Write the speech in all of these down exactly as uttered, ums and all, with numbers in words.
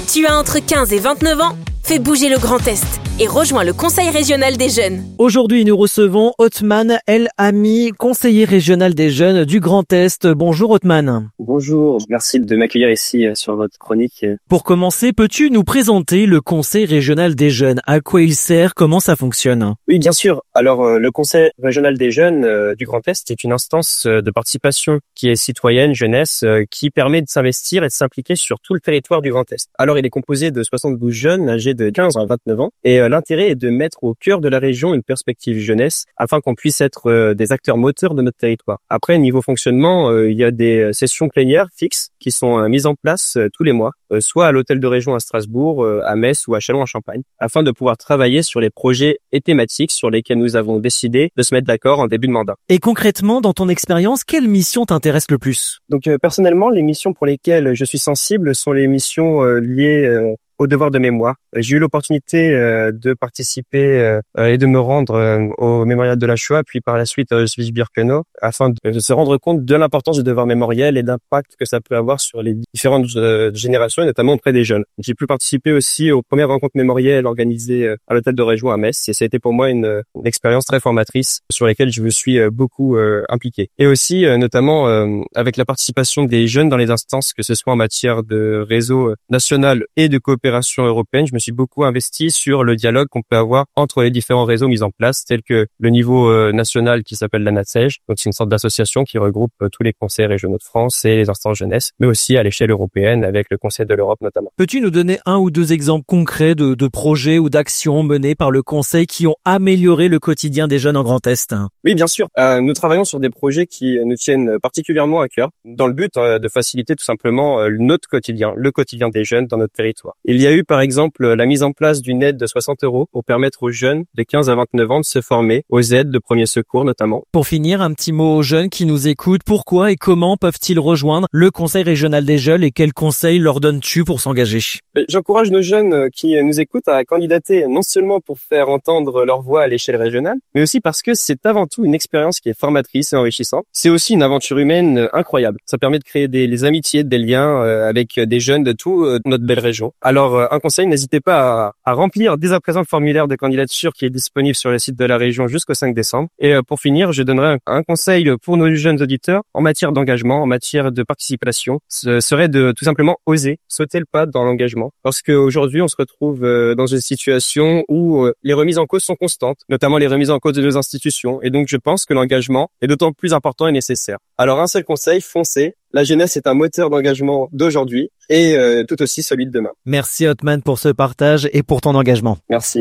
Tu as entre quinze et vingt-neuf ans ? Fais bouger le Grand Est et rejoins le Conseil régional des jeunes. Aujourd'hui, nous recevons Othman El Ami, conseiller régional des jeunes du Grand Est. Bonjour Othman. Bonjour, merci de m'accueillir ici sur votre chronique. Pour commencer, peux-tu nous présenter le Conseil régional des jeunes ? À quoi il sert ? Comment ça fonctionne ? Oui, bien sûr. Alors, le Conseil régional des jeunes euh, du Grand Est est une instance de participation qui est citoyenne, jeunesse, euh, qui permet de s'investir et de s'impliquer sur tout le territoire du Grand Est. Alors, il est composé de soixante-douze jeunes âgés de quinze à vingt-neuf ans et euh, l'intérêt est de mettre au cœur de la région une perspective jeunesse afin qu'on puisse être euh, des acteurs moteurs de notre territoire. Après, niveau fonctionnement, euh, il y a des sessions plénières fixes qui sont euh, mises en place euh, tous les mois, euh, soit à l'hôtel de région à Strasbourg, euh, à Metz ou à Châlons-en-Champagne, afin de pouvoir travailler sur les projets et thématiques sur lesquels nous avons décidé de se mettre d'accord en début de mandat. Et concrètement, dans ton expérience, quelle mission t'intéresse le plus ? Donc euh, personnellement, les missions pour lesquelles je suis sensible sont les missions euh, liées euh, au devoir de mémoire. J'ai eu l'opportunité euh, de participer euh, et de me rendre euh, au mémorial de la Shoah, puis par la suite à Auschwitz-Birkenau, afin de, de se rendre compte de l'importance du devoir mémoriel et d'impact que ça peut avoir sur les différentes euh, générations, et notamment auprès des jeunes. J'ai pu participer aussi aux premières rencontres mémorielles organisées euh, à l'hôtel de région à Metz, et ça a été pour moi une, une expérience très formatrice sur laquelle je me suis euh, beaucoup euh, impliqué. Et aussi, euh, notamment, euh, avec la participation des jeunes dans les instances, que ce soit en matière de réseau national et de coopération européenne, je me suis beaucoup investi sur le dialogue qu'on peut avoir entre les différents réseaux mis en place, tels que le niveau euh, national qui s'appelle la NATSEJ, donc c'est une sorte d'association qui regroupe euh, tous les conseils régionaux de France et les instances jeunesse, mais aussi à l'échelle européenne avec le Conseil de l'Europe notamment. Peux-tu nous donner un ou deux exemples concrets de, de projets ou d'actions menées par le Conseil qui ont amélioré le quotidien des jeunes en Grand Est ? Oui, bien sûr. Euh, nous travaillons sur des projets qui nous tiennent particulièrement à cœur, dans le but euh, de faciliter tout simplement euh, notre quotidien, le quotidien des jeunes dans notre territoire. Il y a eu par exemple la mise en place d'une aide de soixante euros pour permettre aux jeunes de quinze à vingt-neuf ans de se former aux aides de premiers secours notamment. Pour finir, un petit mot aux jeunes qui nous écoutent. Pourquoi et comment peuvent-ils rejoindre le Conseil régional des jeunes et quels conseils leur donnes-tu pour s'engager ? J'encourage nos jeunes qui nous écoutent à candidater non seulement pour faire entendre leur voix à l'échelle régionale, mais aussi parce que c'est avant tout une expérience qui est formatrice et enrichissante. C'est aussi une aventure humaine incroyable. Ça permet de créer des, des amitiés, des liens avec des jeunes de toute notre belle région. Alors, un conseil, n'hésitez pas à, à remplir dès à présent le formulaire de candidature qui est disponible sur le site de la région jusqu'au cinq décembre. Et pour finir, je donnerai un, un conseil pour nos jeunes auditeurs en matière d'engagement, en matière de participation, ce serait de tout simplement oser sauter le pas dans l'engagement. Parce qu'aujourd'hui, on se retrouve dans une situation où les remises en cause sont constantes, notamment les remises en cause de nos institutions. Et donc, je pense que l'engagement est d'autant plus important et nécessaire. Alors, un seul conseil, foncez. La jeunesse est un moteur d'engagement d'aujourd'hui et euh, tout aussi celui de demain. Merci Othman pour ce partage et pour ton engagement. Merci.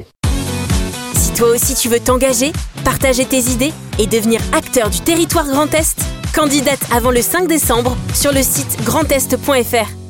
Si toi aussi tu veux t'engager, partager tes idées et devenir acteur du territoire Grand Est, candidate avant le cinq décembre sur le site grand est point f r.